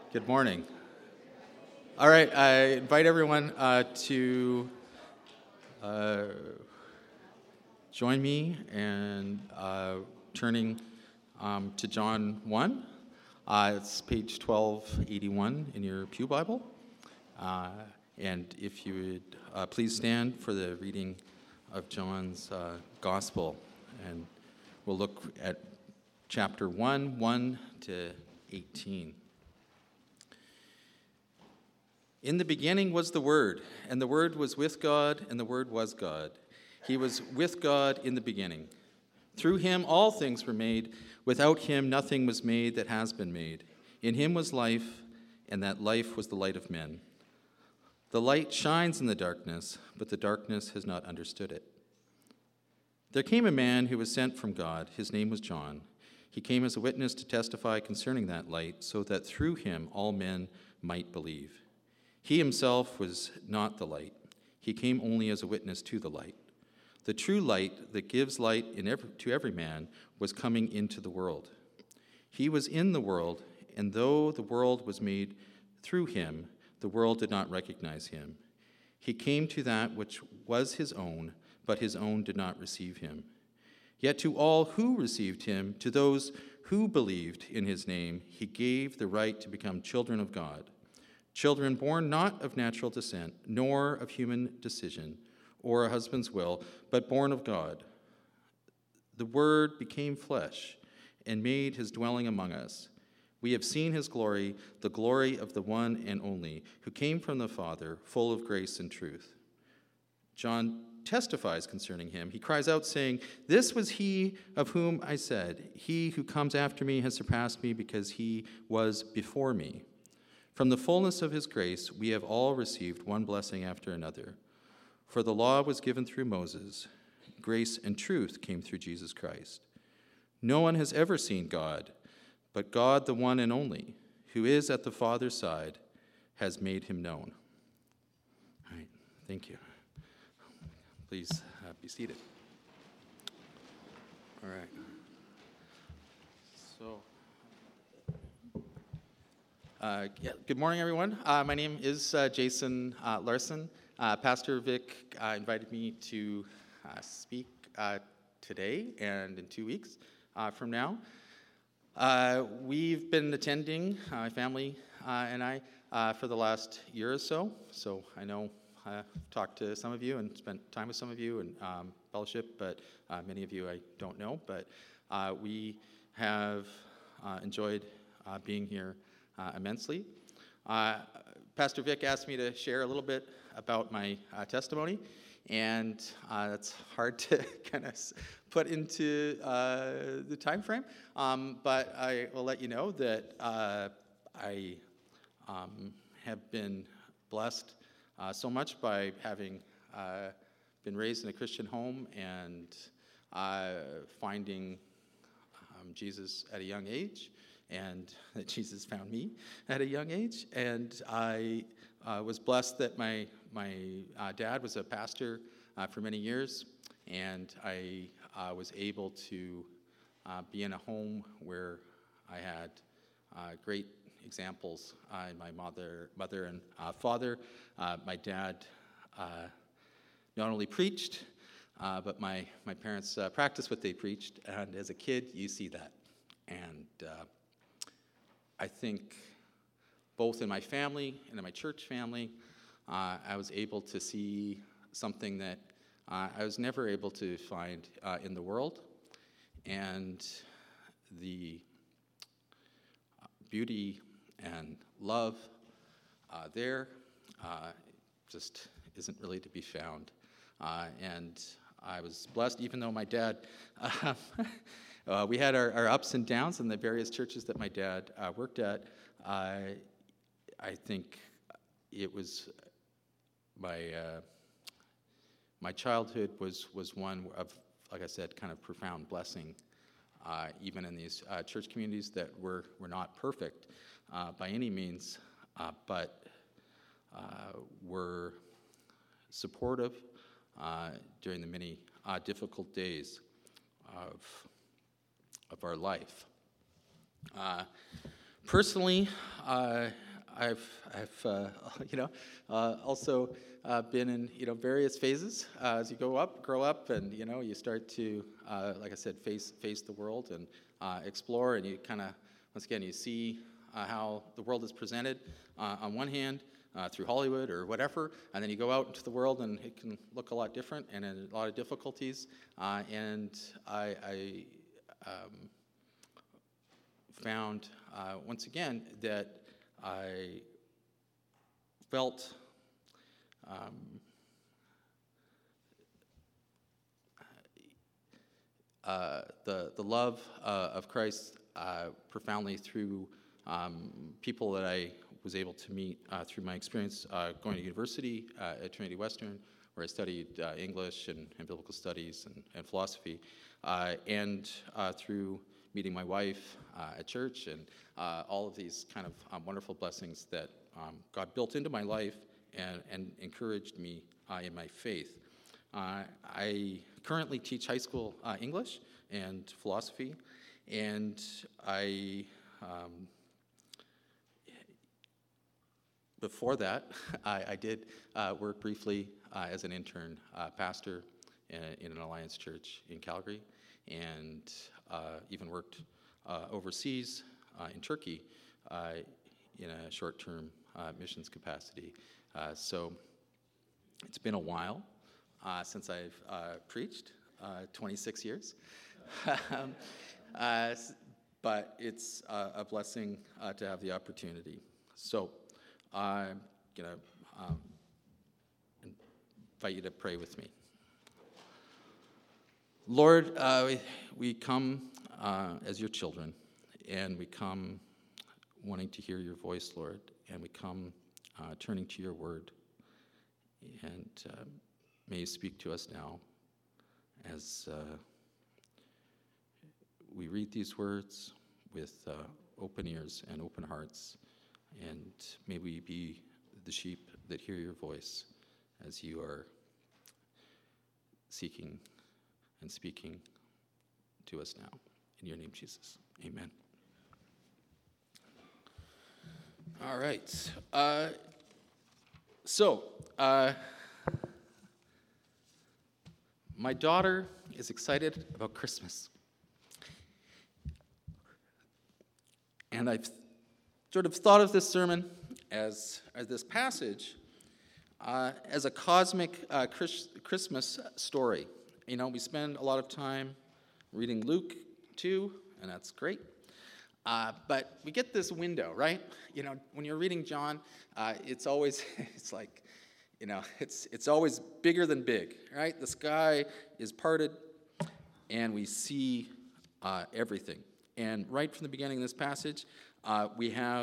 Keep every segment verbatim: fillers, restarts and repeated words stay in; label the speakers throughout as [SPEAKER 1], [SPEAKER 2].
[SPEAKER 1] Good morning. All right, I invite everyone uh, to uh, join me in uh, turning um, to John one. Uh, it's page twelve eighty-one in your Pew Bible. Uh, and if you would uh, please stand for the reading of John's uh, Gospel. And we'll look at chapter one, one to eighteen. In the beginning was the Word, and the Word was with God, and the Word was God. He was with God in the beginning. Through him all things were made. Without him nothing was made that has been made. In him was life, and that life was the light of men. The light shines in the darkness, but the darkness has not understood it. There came a man who was sent from God. His name was John. He came as a witness to testify concerning that light, so that through him all men might believe. He himself was not the light. He came only as a witness to the light. The true light that gives light in every, to every man was coming into the world. He was in the world, and though the world was made through him, the world did not recognize him. He came to that which was his own, but his own did not receive him. Yet to all who received him, to those who believed in his name, he gave the right to become children of God. Children born not of natural descent, nor of human decision, or a husband's will, but born of God. The Word became flesh and made his dwelling among us. We have seen his glory, the glory of the one and only, who came from the Father, full of grace and truth. John testifies concerning him. He cries out, saying, "This was he of whom I said, he who comes after me has surpassed me because he was before me." From the fullness of his grace, we have all received one blessing after another. For the law was given through Moses. Grace and truth came through Jesus Christ. No one has ever seen God, but God, the one and only, who is at the Father's side, has made him known. All right, thank you. Please uh, be seated. All right. So... Uh, yeah, good morning, everyone. Uh, my name is uh, Jason uh, Larson. Uh, Pastor Vic uh, invited me to uh, speak uh, today and in two weeks uh, from now. Uh, we've been attending, uh, my family uh, and I, uh, for the last year or so. So I know I've talked to some of you and spent time with some of you and um, fellowship, but uh, many of you I don't know. But uh, we have uh, enjoyed uh, being here Uh, immensely. Uh, Pastor Vic asked me to share a little bit about my uh, testimony, and uh, that's hard to kind of put into uh, the time frame, um, but I will let you know that uh, I um, have been blessed uh, so much by having uh, been raised in a Christian home and uh, finding um, Jesus at a young age, and that Jesus found me at a young age. And I uh, was blessed that my my uh, dad was a pastor uh, for many years, and I uh, was able to uh, be in a home where I had uh, great examples uh, in my mother, mother and uh, father. Uh, my dad uh, not only preached, uh, but my, my parents uh, practiced what they preached, and as a kid, you see that. And uh, I think both in my family and in my church family, uh, I was able to see something that uh, I was never able to find uh, in the world. And the beauty and love uh, there uh, just isn't really to be found. Uh, and I was blessed, even though my dad... Uh, Uh, we had our, our ups and downs in the various churches that my dad uh, worked at. Uh, I think it was my uh, my childhood was was one of, like I said, kind of profound blessing, uh, even in these uh, church communities that were were not perfect uh, by any means, uh, but uh, were supportive uh, during the many uh, difficult days of of our life. Uh, personally, uh, I've, I've uh, you know, uh, also uh, been in, you know, various phases uh, as you go up, grow up, and, you know, you start to, uh, like I said, face face the world and uh, explore, and you kind of, once again, you see uh, how the world is presented uh, on one hand uh, through Hollywood or whatever, and then you go out into the world and it can look a lot different and a lot of difficulties, uh, and I, I um, found, uh, once again, that I felt um, uh, the the love uh, of Christ uh, profoundly through um, people that I was able to meet uh, through my experience uh, going to university uh, at Trinity Western, where I studied uh, English and, and biblical studies and, and philosophy, uh, and uh, through meeting my wife uh, at church, and uh, all of these kind of um, wonderful blessings that um, God built into my life and, and encouraged me uh, in my faith. Uh, I currently teach high school uh, English and philosophy, and I, um, before that, I, I did uh, work briefly uh, as an intern uh, pastor in, in an Alliance church in Calgary, and uh, even worked uh, overseas uh, in Turkey uh, in a short-term uh, missions capacity. Uh, so it's been a while uh, since I've uh, preached, uh, twenty-six years. um, uh, but it's uh, a blessing uh, to have the opportunity. So I'm going to um, invite you to pray with me. Lord, uh, we, we come uh, as your children, and we come wanting to hear your voice, Lord, and we come uh, turning to your word. And uh, may you speak to us now as uh, we read these words with uh, open ears and open hearts, and may we be the sheep that hear your voice as you are seeking and speaking to us now. In your name, Jesus. Amen. All right. Uh, so, uh, my daughter is excited about Christmas. And I've sort of thought of this sermon as, as this passage uh, as a cosmic uh, Chris, Christmas story. You know, we spend a lot of time reading Luke two, and that's great. Uh, but we get this window, right? You know, when you're reading John, uh, it's always, it's like, you know, it's it's always bigger than big, right? The sky is parted, and we see uh, everything. And right from the beginning of this passage, uh, we have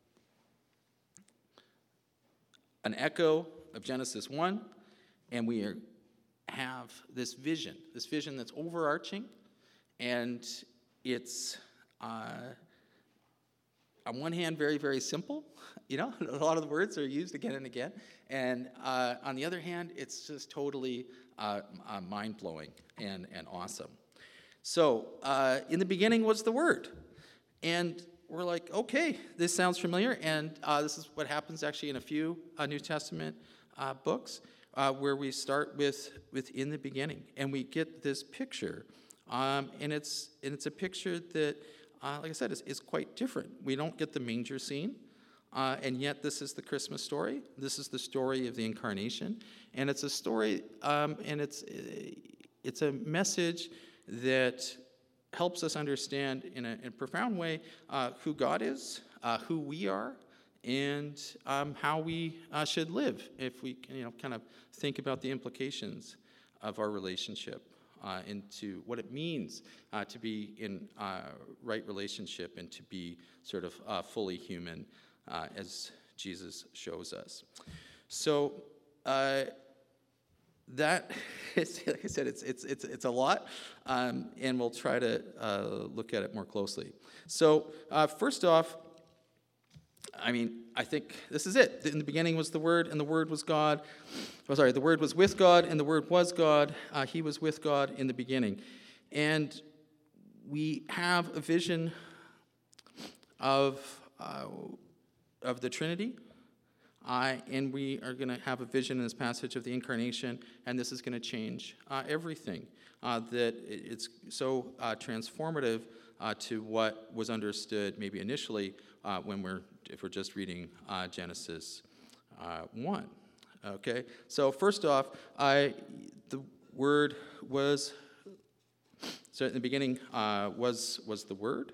[SPEAKER 1] an echo of Genesis one, and we are have this vision, this vision that's overarching, and it's uh, on one hand very, very simple. You know, a lot of the words are used again and again, and uh, on the other hand, it's just totally uh, uh, mind-blowing and, and awesome. So, uh, in the beginning was the Word, and we're like, okay, this sounds familiar, and uh, this is what happens actually in a few uh, New Testament uh, books. Uh, where we start with, with in the beginning, and we get this picture, um, and it's and it's a picture that, uh, like I said, is, is quite different. We don't get the manger scene, uh, and yet this is the Christmas story. This is the story of the incarnation, and it's a story, um, and it's it's a message that helps us understand in a, in a profound way uh, who God is, uh, who we are, and um, how we uh, should live if we, you know, kind of think about the implications of our relationship uh, into what it means uh, to be in uh, right relationship and to be sort of uh, fully human uh, as Jesus shows us. So uh, that is, like I said, it's it's it's it's a lot, um, and we'll try to uh, look at it more closely. So uh, first off, I mean, I think this is it. In the beginning was the Word, and the Word was God. Oh, sorry, the Word was with God, and the Word was God. Uh, he was with God in the beginning. And we have a vision of uh, of the Trinity. Uh, and we are going to have a vision in this passage of the incarnation, and this is going to change uh, everything. Uh, that it's so uh, transformative uh, to what was understood maybe initially uh, when we're, if we're just reading uh, Genesis uh, one. Okay, so first off, I, the Word was, so in the beginning uh, was, was the Word,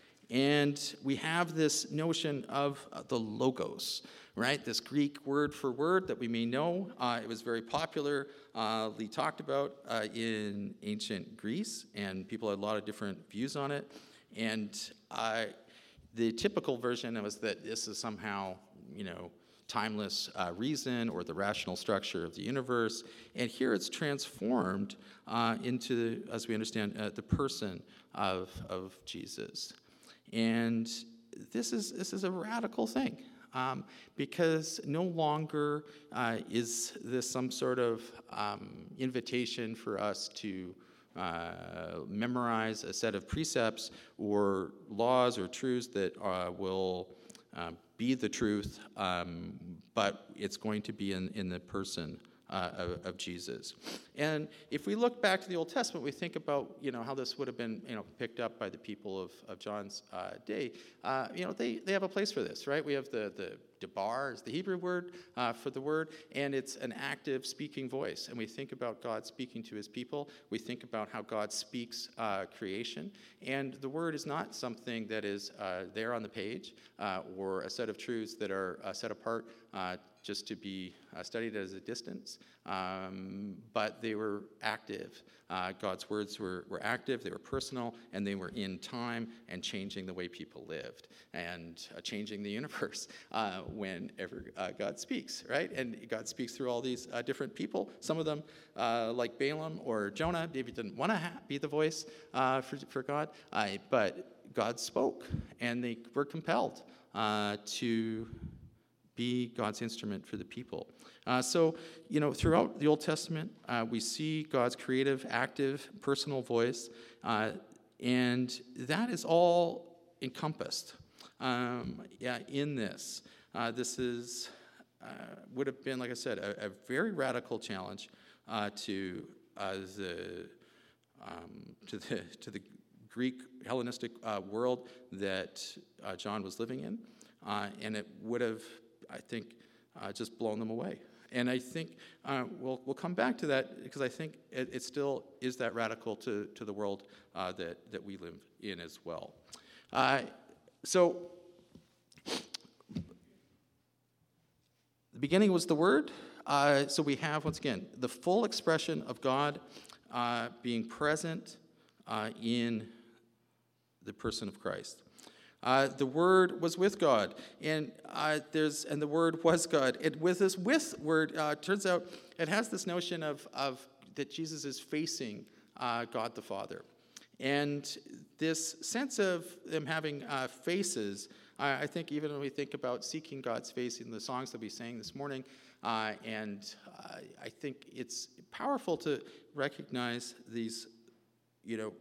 [SPEAKER 1] and we have this notion of uh, the Logos, right? This Greek word for word that we may know. Uh, it was very popularly uh, talked about uh, in ancient Greece, and people had a lot of different views on it. And uh, the typical version was that this is somehow, you know, timeless uh, reason or the rational structure of the universe. And here it's transformed uh, into, as we understand, uh, the person of, of Jesus. And this is this is a radical thing. Um, because no longer uh, is this some sort of um, invitation for us to uh, memorize a set of precepts or laws or truths that uh, will uh, be the truth, um, but it's going to be in, in the person uh, of, of Jesus. And if we look back to the Old Testament, we think about, you know, how this would have been, you know, picked up by the people of, of John's uh, day. Uh, you know, they, they have a place for this, right? We have the, the debar is the Hebrew word uh, for the word, and it's an active speaking voice. And we think about God speaking to his people. We think about how God speaks uh, creation. And the word is not something that is uh, there on the page uh, or a set of truths that are uh, set apart uh, just to be uh, studied at a distance, um, but they were active. Uh, God's words were, were active, they were personal, and they were in time and changing the way people lived and uh, changing the universe uh, whenever uh, God speaks, right? And God speaks through all these uh, different people. Some of them, uh, like Balaam or Jonah, maybe didn't want to ha- be the voice uh, for, for God, uh, but God spoke, and they were compelled uh, to be God's instrument for the people. Uh, so, you know, throughout the Old Testament, uh, we see God's creative, active, personal voice, uh, and that is all encompassed um, yeah, in this. Uh, this is uh, would have been, like I said, a, a very radical challenge uh, to uh, the um, to the to the Greek Hellenistic uh, world that uh, John was living in, uh, and it would have, I think, uh, just blown them away. And I think uh, we'll we'll come back to that because I think it, it still is that radical to, to the world uh, that, that we live in as well. Uh, so the beginning was the Word. Uh, so we have, once again, the full expression of God uh, being present uh, in the person of Christ. Uh, the Word was with God, and uh, there's and the Word was God. It, with this "with" word, uh, turns out it has this notion of of that Jesus is facing uh, God the Father, and this sense of them having uh, faces. Uh, I think even when we think about seeking God's face in the songs that we sang this morning, uh, and uh, I think it's powerful to recognize these, you know,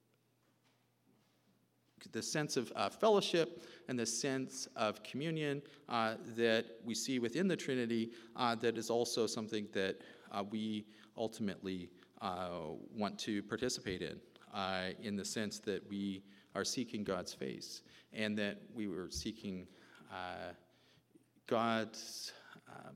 [SPEAKER 1] the sense of uh, fellowship and the sense of communion uh, that we see within the Trinity uh, that is also something that uh, we ultimately uh, want to participate in, uh, in the sense that we are seeking God's face and that we were seeking uh, God's um,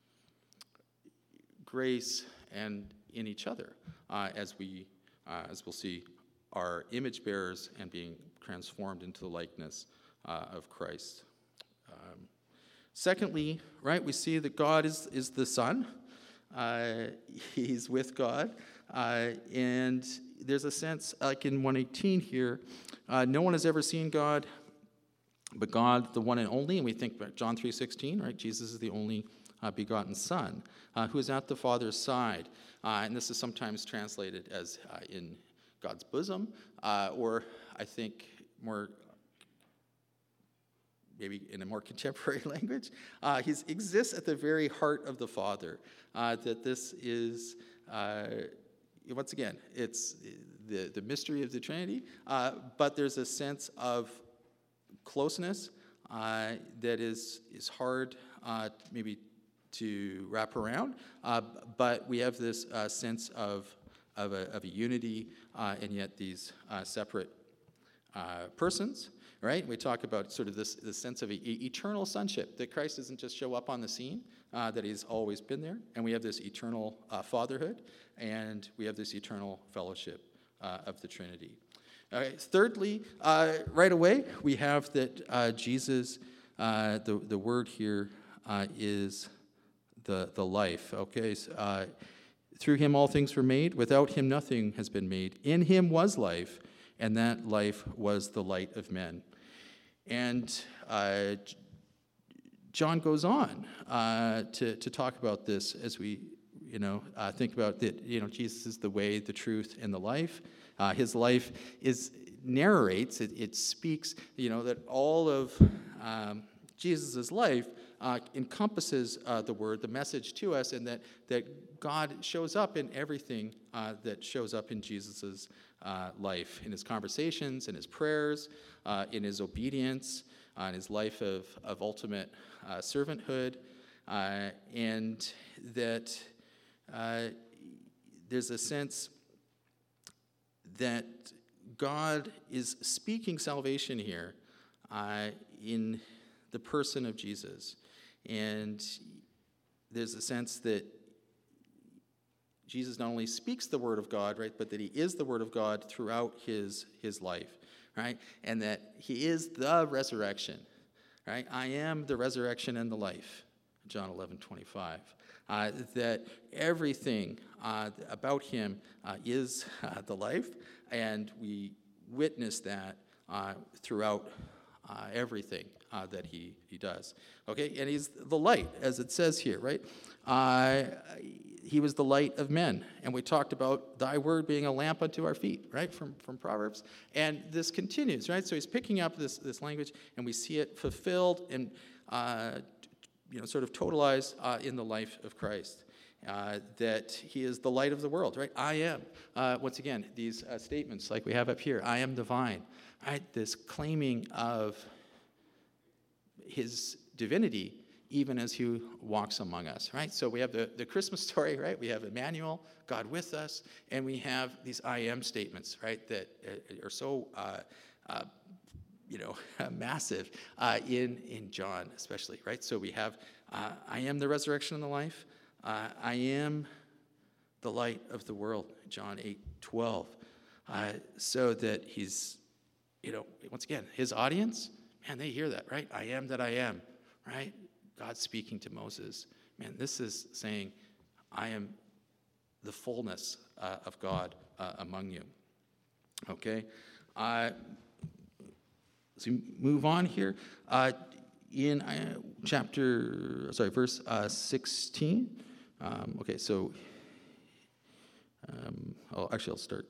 [SPEAKER 1] grace and in each other uh, as we, uh, as we'll see, are image bearers and being transformed into the likeness uh, of Christ. Um, secondly, right, we see that God is, is the Son. Uh, he's with God. Uh, and there's a sense, like in one eighteen here, uh, no one has ever seen God but God, the one and only. And we think about John three sixteen, right? Jesus is the only uh, begotten Son uh, who is at the Father's side. Uh, and this is sometimes translated as uh, in God's bosom, uh, or I think more, maybe in a more contemporary language, uh, he exists at the very heart of the Father. Uh, that this is, uh, once again, it's the, the mystery of the Trinity, uh, but there's a sense of closeness uh, that is, is hard uh, maybe to wrap around, uh, but we have this uh, sense of, of, a, of a unity uh, and yet these uh, separate uh, persons, right? We talk about sort of this, this sense of e- eternal sonship, that Christ doesn't just show up on the scene, uh, that he's always been there, and we have this eternal uh, fatherhood, and we have this eternal fellowship uh, of the Trinity. Okay, thirdly, uh, right away, we have that uh, Jesus, uh, the, the word here uh, is the, the life, okay? So, uh, through him all things were made. Without him nothing has been made. In him was life, and that life was the light of men. And uh, John goes on uh, to, to talk about this as we, you know, uh, think about that, you know, Jesus is the way, the truth, and the life. Uh, his life is narrates, it, it speaks, you know, that all of um, Jesus' life uh, encompasses uh, the word, the message to us, and that, that God shows up in everything uh, that shows up in Jesus' uh, life, in his conversations, in his prayers, uh, in his obedience, uh, in his life of, of ultimate uh, servanthood, uh, and that uh, there's a sense that God is speaking salvation here uh, in the person of Jesus. And there's a sense that Jesus not only speaks the word of God, right, but that he is the word of God throughout his, his life, right? And that he is the resurrection, right? I am the resurrection and the life, John eleven twenty-five. Uh, that everything uh, about him uh, is uh, the life, and we witness that uh, throughout uh, everything uh, that he, he does. Okay, and he's the light, as it says here, right? Uh, he was the light of men, and we talked about thy word being a lamp unto our feet, right, from, from Proverbs, and this continues, right? So he's picking up this, this language, and we see it fulfilled and uh, you know, sort of totalized uh, in the life of Christ. Uh, that he is the light of the world, right? I am. Uh, once again, these uh, statements like we have up here, I am the vine, right? This claiming of his divinity even as he walks among us, right? So we have the, the Christmas story, right? We have Emmanuel, God with us, and we have these I am statements, right, that are so uh, uh, you know, massive uh, in, in John especially, right? So we have, uh, I am the resurrection and the life. Uh, I am the light of the world, John eight twelve. Uh, so that he's, you know, once again, his audience, man, they hear that, right? I am that I am, right? God speaking to Moses. Man, this is saying, I am the fullness uh, of God uh, among you. Okay? Uh, So we move on here. Uh, in uh, chapter, sorry, verse uh, sixteen. Um, okay, so, um, oh, actually, I'll start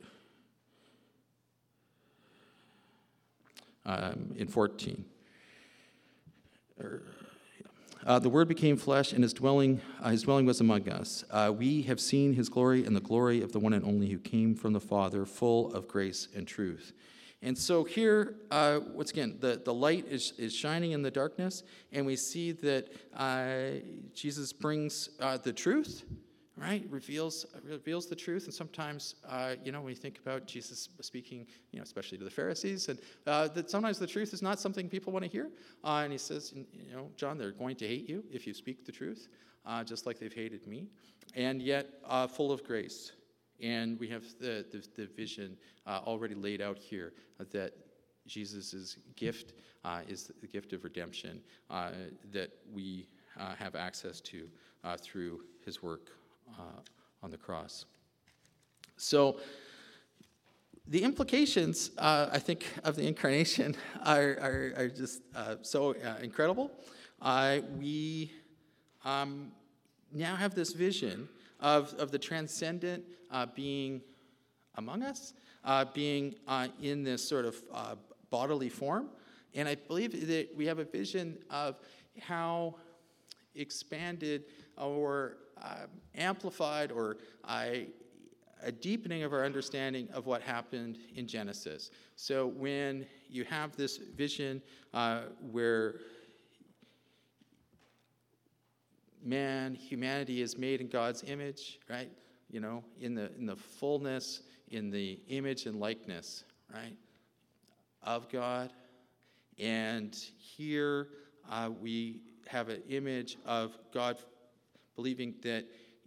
[SPEAKER 1] um, in fourteen. Or, uh, the Word became flesh, and his dwelling, uh, his dwelling was among us. Uh, we have seen his glory and the glory of the one and only who came from the Father, full of grace and truth. And so here, uh, once again, the, the light is, is shining in the darkness, and we see that uh, Jesus brings uh, the truth, right? Reveals reveals the truth, and sometimes, uh, you know, when you think about Jesus speaking, you know, especially to the Pharisees, and uh, that sometimes the truth is not something people want to hear. Uh, and he says, you know, John, they're going to hate you if you speak the truth, uh, just like they've hated me, and yet uh, full of grace. And we have the, the, the vision uh, already laid out here uh, that Jesus' gift uh, is the gift of redemption uh, that we uh, have access to uh, through his work uh, on the cross. So the implications, uh, I think, of the incarnation are, are, are just uh, so uh, incredible. Uh, we um, now have this vision Of, of the transcendent uh, being among us, uh, being uh, in this sort of uh, bodily form. And I believe that we have a vision of how expanded or uh, amplified or uh, a deepening of our understanding of what happened in Genesis. So when you have this vision uh, where man, humanity is made in God's image, right? You know, in the in the fullness, in the image and likeness, right, of God. And here uh, we have an image of God believing that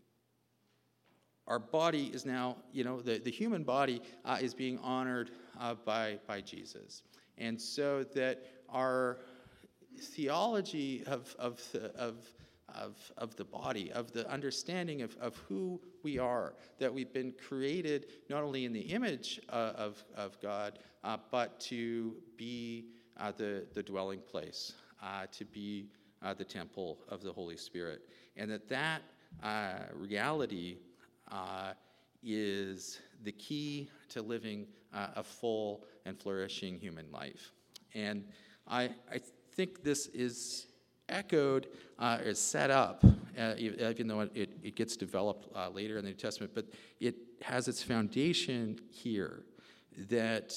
[SPEAKER 1] our body is now, you know, the, the human body uh, is being honored uh, by, by Jesus. And so that our theology of, of, the, of, of, of the body, of the understanding of, of who we are, that we've been created not only in the image uh, of, of God, uh, but to be uh, the, the dwelling place, uh, to be uh, the temple of the Holy Spirit. And that that uh, reality uh, is the key to living uh, a full and flourishing human life. And I, I think this is echoed, uh, is set up, uh, even though it, it gets developed uh, later in the New Testament, but it has its foundation here, that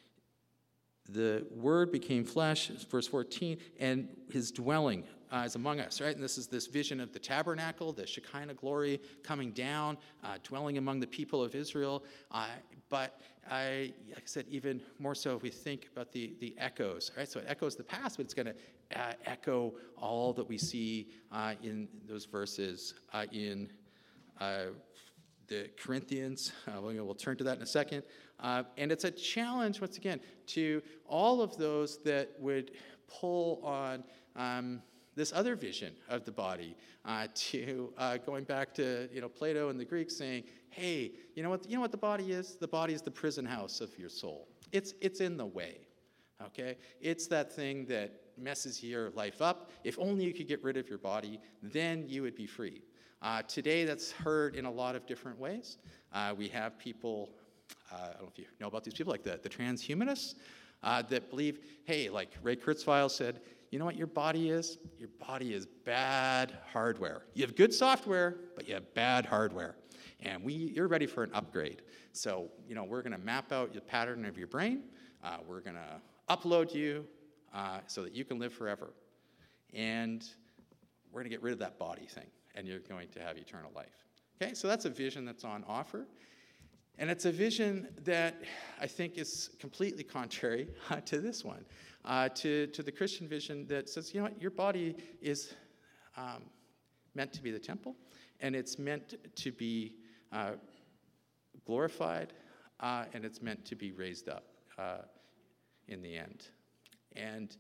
[SPEAKER 1] the Word became flesh, verse fourteen, and his dwelling uh, is among us, right? And this is this vision of the tabernacle, the Shekinah glory coming down, uh, dwelling among the people of Israel. Uh, but I, like I said, even more so if we think about the, the echoes, right? So it echoes the past, but it's going to uh, echo all that we see uh, in those verses uh, in uh, the Corinthians. Uh, we'll, we'll turn to that in a second. Uh, and it's a challenge, once again, to all of those that would pull on um, this other vision of the body, uh, to uh, going back to you know Plato and the Greeks saying, hey, you know what you know what the body is? The body is the prison house of your soul. It's it's in the way, okay? It's that thing that messes your life up. If only you could get rid of your body, then you would be free. Uh, today, that's heard in a lot of different ways. Uh, we have people, uh, I don't know if you know about these people, like the, the transhumanists, uh, that believe, hey, like Ray Kurzweil said, you know what your body is? Your body is bad hardware. You have good software, but you have bad hardware. And we, you're ready for an upgrade. So, you know, we're going to map out the pattern of your brain. Uh, we're going to upload you uh, so that you can live forever. And we're going to get rid of that body thing, and you're going to have eternal life. Okay, so that's a vision that's on offer. And it's a vision that I think is completely contrary uh, to this one, uh, to, to the Christian vision that says, you know what, your body is um, meant to be the temple, and it's meant to be uh, glorified, uh, and it's meant to be raised up uh, in the end. And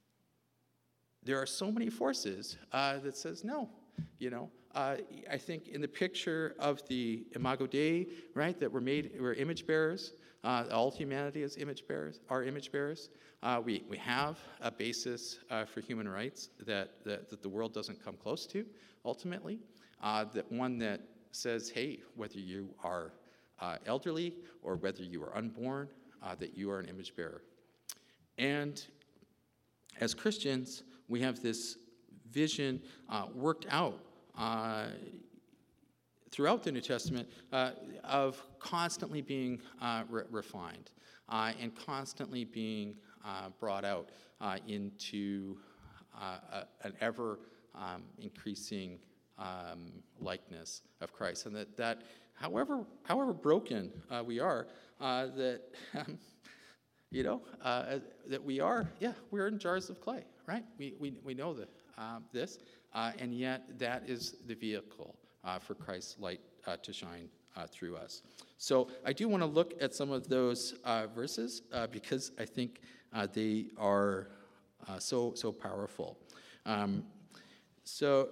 [SPEAKER 1] there are so many forces uh, that says no, you know. Uh, I think in the picture of the Imago Dei, right, that we're made, we're image bearers. Uh, all humanity is image bearers, are image bearers. Uh, we, we have a basis uh, for human rights that, that, that the world doesn't come close to, ultimately. Uh, that one that says, hey, whether you are uh, elderly or whether you are unborn, uh, that you are an image bearer. And as Christians, we have this vision uh, worked out Uh, throughout the New Testament uh, of constantly being uh, re- refined uh, and constantly being uh, brought out uh, into uh, a, an ever um, increasing um, likeness of Christ, and that, that however however broken uh, we are, uh, that um, you know uh, that we are, yeah, we're in jars of clay, right? We we we know that um, this. Uh, and yet, that is the vehicle uh, for Christ's light uh, to shine uh, through us. So I do want to look at some of those uh, verses uh, because I think uh, they are uh, so so powerful. Um, so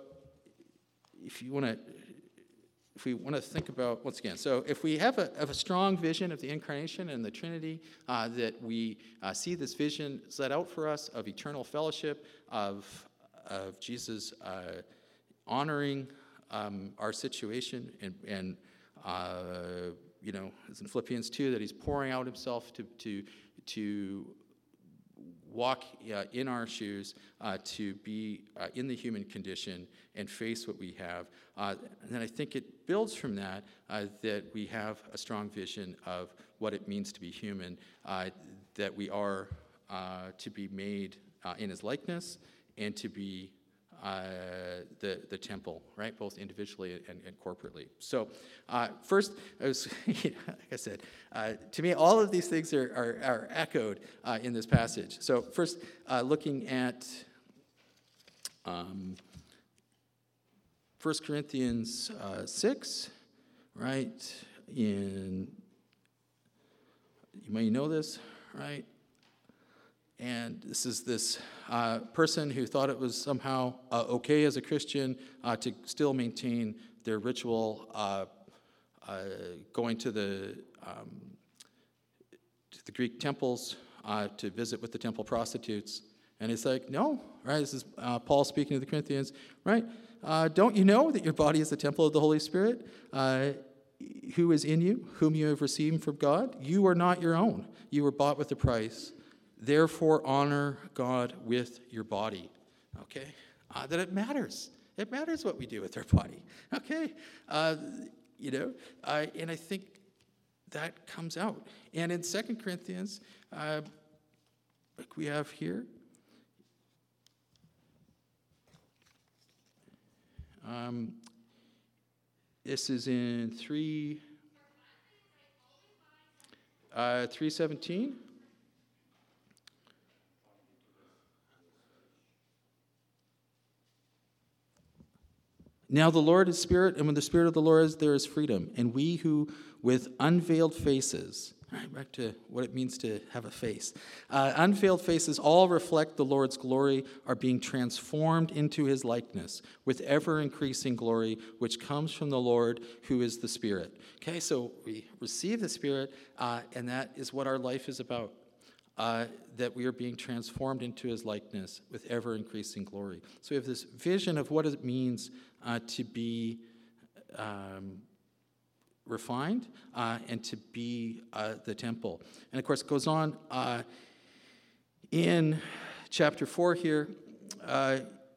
[SPEAKER 1] if you want to, if we want to think about, once again, so if we have a, have a strong vision of the incarnation and the Trinity, uh, that we uh, see this vision set out for us of eternal fellowship, of of Jesus uh, honoring um, our situation, and, and uh, you know, as in Philippians two, that he's pouring out himself to to to walk uh, in our shoes, uh, to be uh, in the human condition and face what we have. Uh, and then I think it builds from that, uh, that we have a strong vision of what it means to be human, uh, that we are uh, to be made uh, in his likeness, and to be uh, the, the temple, right? Both individually and, and corporately. So uh, first, I was, like I said, uh, to me, all of these things are, are, are echoed uh, in this passage. So first, uh, looking at um, First Corinthians uh, six, right? In, you may know this, right? And this is this uh, person who thought it was somehow uh, okay as a Christian uh, to still maintain their ritual, uh, uh, going to the um, to the Greek temples uh, to visit with the temple prostitutes. And it's like, no, right? This is uh, Paul speaking to the Corinthians, right? Uh, don't you know that your body is the temple of the Holy Spirit, uh, who is in you, whom you have received from God? You are not your own. You were bought with a price. Therefore, honor God with your body. Okay? Uh, that it matters. It matters what we do with our body. Okay? Uh, you know, uh, and I think that comes out. And in Second Corinthians, uh, like we have here, um, this is in three, uh, three seventeen. Now the Lord is Spirit, and when the Spirit of the Lord is, there is freedom. And we who, with unveiled faces, right, back to what it means to have a face, uh, unveiled faces all reflect the Lord's glory, are being transformed into his likeness with ever-increasing glory, which comes from the Lord, who is the Spirit. Okay, so we receive the Spirit, uh, and that is what our life is about. Uh, that we are being transformed into his likeness with ever-increasing glory. So we have this vision of what it means uh, to be um, refined uh, and to be uh, the temple. And of course, it goes on uh, in chapter four here. Uh,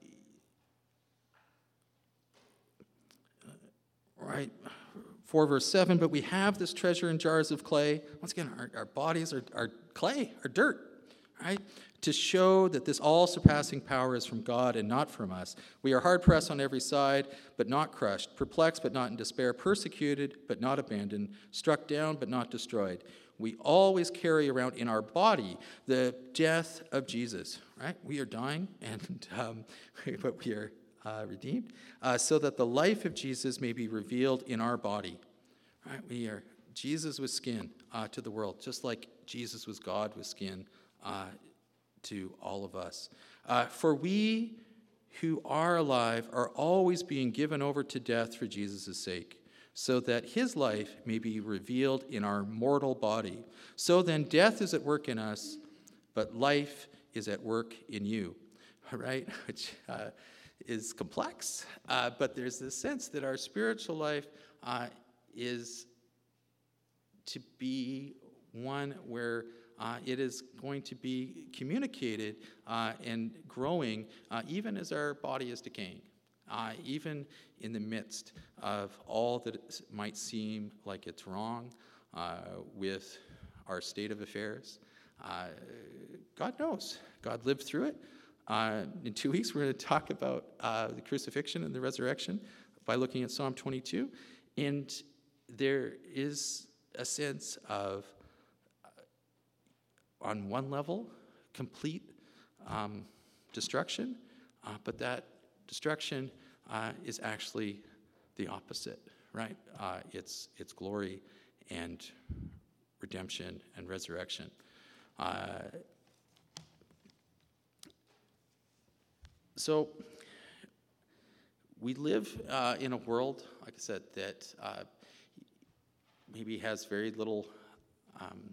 [SPEAKER 1] right. four verse seven, but we have this treasure in jars of clay. Once again, our, our bodies are, are clay, are dirt, right? To show that this all-surpassing power is from God and not from us. We are hard-pressed on every side, but not crushed, perplexed, but not in despair, persecuted, but not abandoned, struck down, but not destroyed. We always carry around in our body the death of Jesus, right? We are dying, and um, but we are Uh, redeemed, uh, so that the life of Jesus may be revealed in our body. Right? We are Jesus with skin uh, to the world, just like Jesus was God with skin uh, to all of us. Uh, for we who are alive are always being given over to death for Jesus' sake, so that his life may be revealed in our mortal body. So then death is at work in us, but life is at work in you. All right? Which uh, is complex, uh, but there's this sense that our spiritual life uh, is to be one where uh, it is going to be communicated uh, and growing uh, even as our body is decaying, uh, even in the midst of all that it might seem like it's wrong uh, with our state of affairs. Uh, God knows. God lived through it. Uh, in two weeks, we're going to talk about uh, the crucifixion and the resurrection by looking at Psalm twenty-two. And there is a sense of, uh, on one level, complete um, destruction, uh, but that destruction uh, is actually the opposite, right? Uh, it's, it's glory and redemption and resurrection. Uh, So we live uh, in a world, like I said, that uh, maybe has very little um,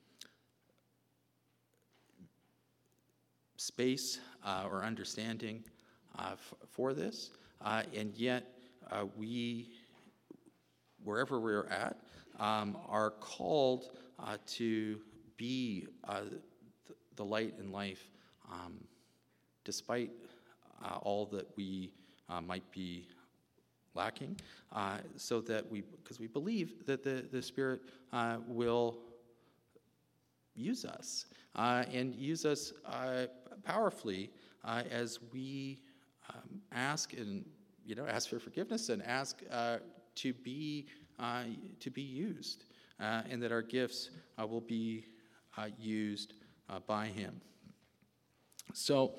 [SPEAKER 1] space uh, or understanding uh, f- for this, uh, and yet uh, we, wherever we're at, um, are called uh, to be uh, the, the light and life, um, despite Uh, all that we uh, might be lacking, uh, so that we, because we believe that the, the Spirit uh, will use us uh, and use us uh, powerfully uh, as we um, ask and, you know, ask for forgiveness and ask uh, to be uh, to be used, uh, and that our gifts uh, will be uh, used uh, by him. So,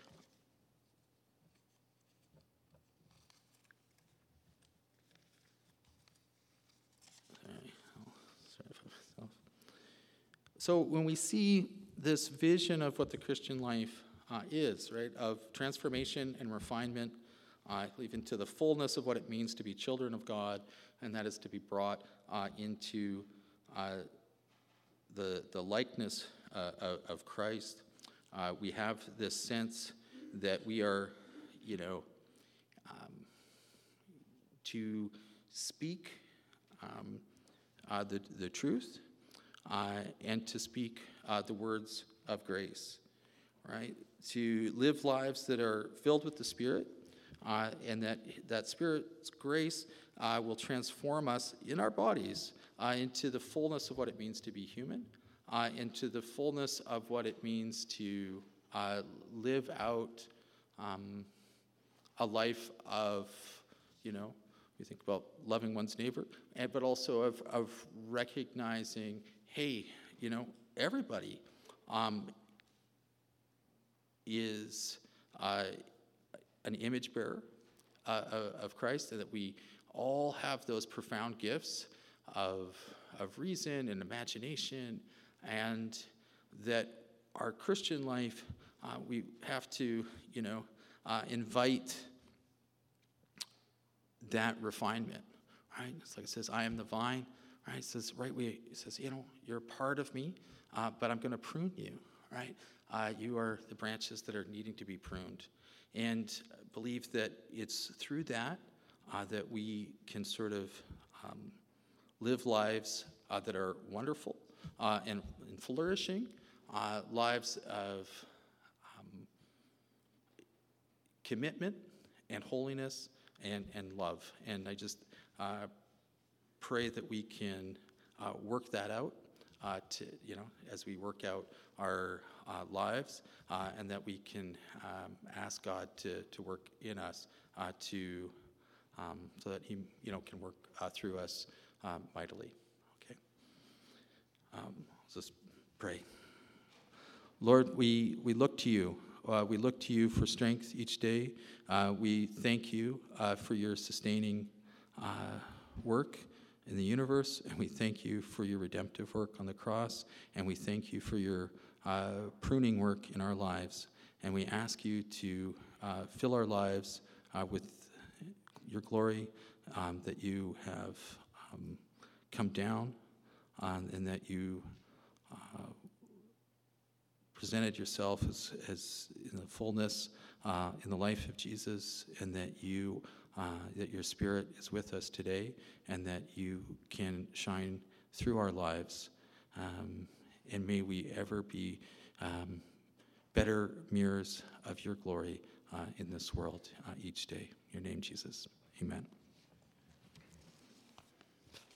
[SPEAKER 1] sorry, sorry for myself. So when we see this vision of what the Christian life uh, is, right, of transformation and refinement, uh, even to the fullness of what it means to be children of God, and that is to be brought uh, into uh, the, the likeness uh, of, of Christ. Uh, we have this sense that we are, you know, um, to speak um, uh, the, the truth uh, and to speak uh, the words of grace, right? To live lives that are filled with the Spirit, uh, and that that Spirit's grace uh, will transform us in our bodies uh, into the fullness of what it means to be human, uh, into the fullness of what it means to uh, live out um, a life of, you know, you think about loving one's neighbor, and, but also of, of recognizing, hey, you know, everybody um, is uh, an image bearer uh, of Christ, and that we all have those profound gifts of, of reason and imagination, and that our Christian life, uh, we have to, you know, uh, invite that refinement, right? It's like it says, I am the vine, right? It says, right, we, it says, you know, you're part of me, uh, but I'm going to prune you, right? Uh, you are the branches that are needing to be pruned. And believe that it's through that uh, that we can sort of um, live lives uh, that are wonderful uh, and, and flourishing, uh, lives of um, commitment and holiness and, and love. And I just uh, pray that we can uh, work that out uh, to, you know, as we work out our uh, lives, uh, and that we can um, ask God to, to work in us uh, to, um, so that he, you know, can work uh, through us um, mightily. Okay. Um, let's just pray. Lord, we, we look to you. Uh, we look to you for strength each day. Uh, we thank you uh, for your sustaining uh, work in the universe, and we thank you for your redemptive work on the cross, and we thank you for your uh, pruning work in our lives. And we ask you to uh, fill our lives uh, with your glory, um, that you have um, come down, um, and that you uh, presented yourself as, as in the fullness uh, in the life of Jesus, and that you uh, that your Spirit is with us today, and that you can shine through our lives. Um, and may we ever be um, better mirrors of your glory uh, in this world uh, each day. In your name, Jesus. Amen.